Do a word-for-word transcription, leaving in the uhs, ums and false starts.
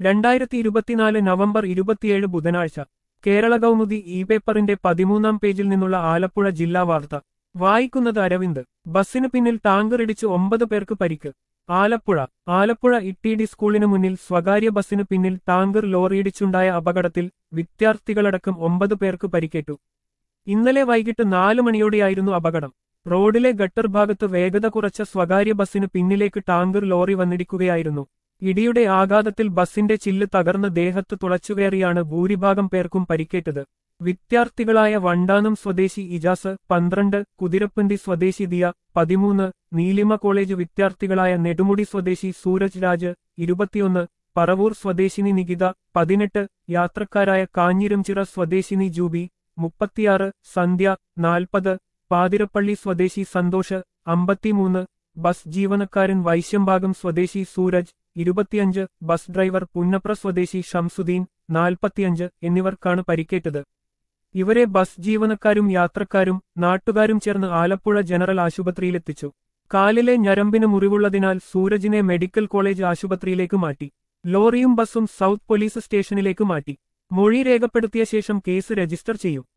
രണ്ടായിരത്തി ഇരുപത്തിനാല് നവംബർ ഇരുപത്തിയേഴ് ബുധനാഴ്ച കേരള കൗമുദി ഇ പേപ്പറിന്റെ പതിമൂന്നാം പേജിൽ നിന്നുള്ള ആലപ്പുഴ ജില്ലാ വാർത്ത വായിക്കുന്നത് അരവിന്ദ്. ബസ്സിന് പിന്നിൽ ടാങ്കർ ഇടിച്ച് ഒമ്പത് പേർക്ക് പരിക്ക്. ആലപ്പുഴ ആലപ്പുഴ ഇട്ടിഡി സ്കൂളിന് മുന്നിൽ സ്വകാര്യ ബസ്സിന് പിന്നിൽ ടാങ്കർ ലോറിയിടിച്ചുണ്ടായ അപകടത്തിൽ വിദ്യാർത്ഥികളടക്കം ഒമ്പത് പേർക്ക് പരിക്കേറ്റു. ഇന്നലെ വൈകിട്ട് നാല് മണിയോടെയായിരുന്നു അപകടം. റോഡിലെ ഗട്ടർ ഭാഗത്ത് വേഗത കുറച്ച സ്വകാര്യ ബസ്സിന് പിന്നിലേക്ക് ടാങ്കർ ലോറി വന്നിടിക്കുകയായിരുന്നു. ഇടിയുടെ ആഘാതത്തിൽ ബസ്സിന്റെ ചില്ല് തകർന്ന് ദേഹത്ത് തുളച്ചുകയറിയാണ് ഭൂരിഭാഗം പേർക്കും പരിക്കേറ്റത്. വിദ്യാർത്ഥികളായ വണ്ടാനം സ്വദേശി ഇജാസ് പന്ത്രണ്ട്, കുതിരപ്പന്തി സ്വദേശി ദിയ പതിമൂന്ന്, നീലിമ കോളേജ് വിദ്യാർത്ഥികളായ നെടുമുടി സ്വദേശി സൂരജ് രാജ് ഇരുപത്തിയൊന്ന്, പറവൂർ സ്വദേശിനി നികിത പതിനെട്ട്, യാത്രക്കാരായ കാഞ്ഞിരംചിറ സ്വദേശിനി ജൂബി മുപ്പത്തിയാറ്, സന്ധ്യ നാൽപ്പത്, പാതിരപ്പള്ളി സ്വദേശി സന്തോഷ് അമ്പത്തിമൂന്ന്, ബസ് ജീവനക്കാരൻ വൈശ്യംഭാഗം സ്വദേശി സൂരജ് ഇരുപത്തിയഞ്ച്, ബസ് ഡ്രൈവർ പുന്നപ്ര സ്വദേശി ഷംസുദ്ദീൻ നാൽപ്പത്തിയഞ്ച് എന്നിവർക്കാണ് പരിക്കേറ്റത്. ഇവരെ ബസ് ജീവനക്കാരും യാത്രക്കാരും നാട്ടുകാരും ചേർന്ന് ആലപ്പുഴ ജനറൽ ആശുപത്രിയിലെത്തിച്ചു. കാലിലെ ഞരമ്പിന് മുറിവുള്ളതിനാൽ സൂരജിനെ മെഡിക്കൽ കോളേജ് ആശുപത്രിയിലേക്ക് മാറ്റി. ലോറിയും ബസും സൗത്ത് പോലീസ് സ്റ്റേഷനിലേക്ക് മാറ്റി. മൊഴി രേഖപ്പെടുത്തിയ ശേഷം കേസ് രജിസ്റ്റർ ചെയ്യും.